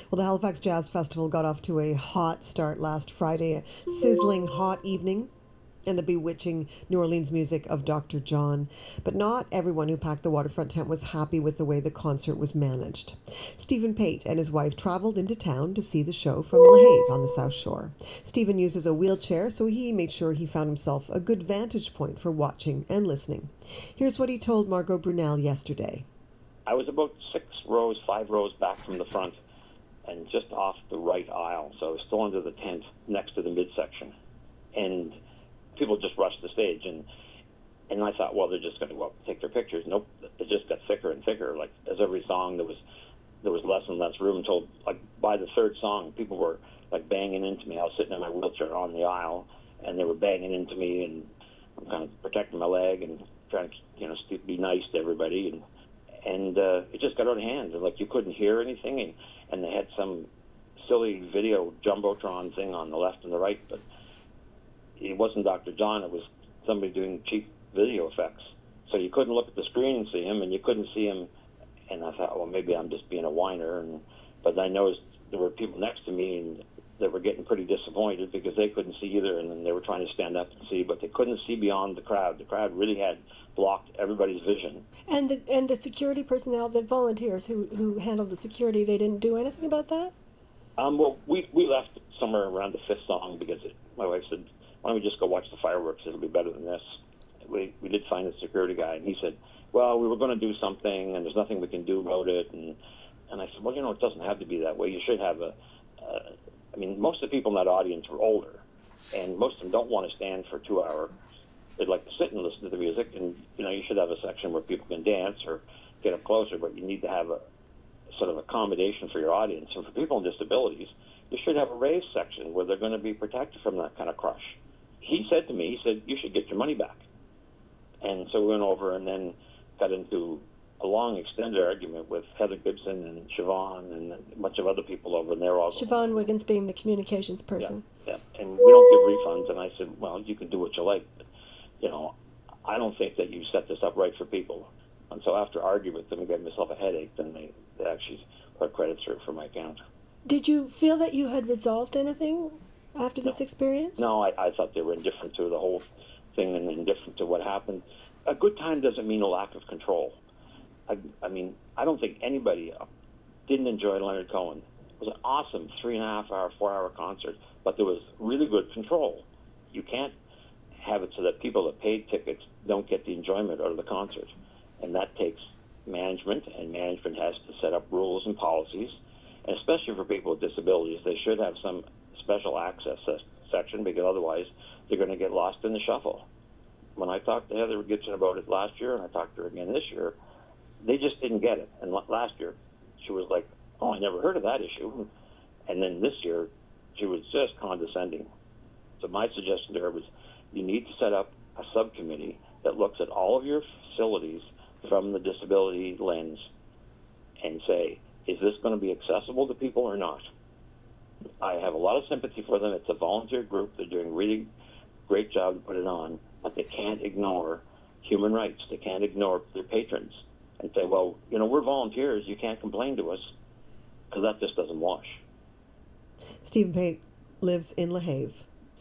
Well, the Halifax Jazz Festival got off to a hot start last Friday, a sizzling hot evening, and the bewitching New Orleans music of Dr. John. But not everyone who packed the waterfront tent was happy with the way the concert was managed. Stephen Pate and his wife traveled into town to see the show from Lehave on the South Shore. Stephen uses a wheelchair, so he made sure he found himself a good vantage point for watching and listening. Here's what he told Margot Brunel yesterday. I was about 5 rows back from the front and just off the right aisle, so I was still under the tent next to the midsection. And people just rushed the stage, and I thought, well, they're just going to go up and take their pictures. Nope, it just got thicker and thicker. Like, as every song, there was less and less room until, like, by the third song, people were, like, banging into me. I was sitting in my wheelchair on the aisle, and they were banging into me, and I'm kind of protecting my leg and trying to, be nice to everybody, and it just got out of hand. Like, you couldn't hear anything, and they had some silly video jumbotron thing on the left and the right, but it wasn't Dr. John. It was somebody doing cheap video effects. So you couldn't look at the screen and see him, and you couldn't see him. And I thought, well, maybe I'm just being a whiner. But I noticed there were people next to me, and they were getting pretty disappointed because they couldn't see either, and then they were trying to stand up and see, but they couldn't see beyond the crowd. The crowd really had blocked everybody's vision. And the security personnel, the volunteers who handled the security, they didn't do anything about that? Well, we left somewhere around the fifth song because my wife said, why don't we just go watch the fireworks? It'll be better than this. We did find the security guy, and he said, well, we were going to do something, and there's nothing we can do about it. And I said, well, it doesn't have to be that way. You should have most of the people in that audience were older, and most of them don't want to stand for 2 hours. They'd like to sit and listen to the music, and, you should have a section where people can dance or get up closer, but you need to have a sort of accommodation for your audience. And for people with disabilities, you should have a raised section where they're going to be protected from that kind of crush. He said to me, you should get your money back. And so we went over and then got into a long, extended argument with Heather Gibson and Siobhan and a bunch of other people over, and they're all... Siobhan Wiggins being the communications person. Yeah, and we don't give refunds. And I said, well, you can do what you like, but, I don't think that you set this up right for people. And so after arguing with them and gave myself a headache, then they actually put credit through for my account. Did you feel that you had resolved anything after this experience? No, I thought they were indifferent to the whole thing and indifferent to what happened. A good time doesn't mean a lack of control. I don't think anybody didn't enjoy Leonard Cohen. It was an awesome 3.5-hour, 4-hour concert, but there was really good control. You can't have it so that people that paid tickets don't get the enjoyment out of the concert. And that takes management, and management has to set up rules and policies. And especially for people with disabilities, they should have some special access section, because otherwise they're going to get lost in the shuffle. When I talked to Heather Gibson about it last year, and I talked to her again this year, they just didn't get it. And last year, she was like, oh, I never heard of that issue. And then this year, she was just condescending. So my suggestion to her was, you need to set up a subcommittee that looks at all of your facilities from the disability lens and say, is this going to be accessible to people or not? I have a lot of sympathy for them. It's a volunteer group. They're doing a really great job to put it on, but they can't ignore human rights. They can't ignore their patrons and say, well, we're volunteers. You can't complain to us, because that just doesn't wash. Stephen Pate lives in Lehave.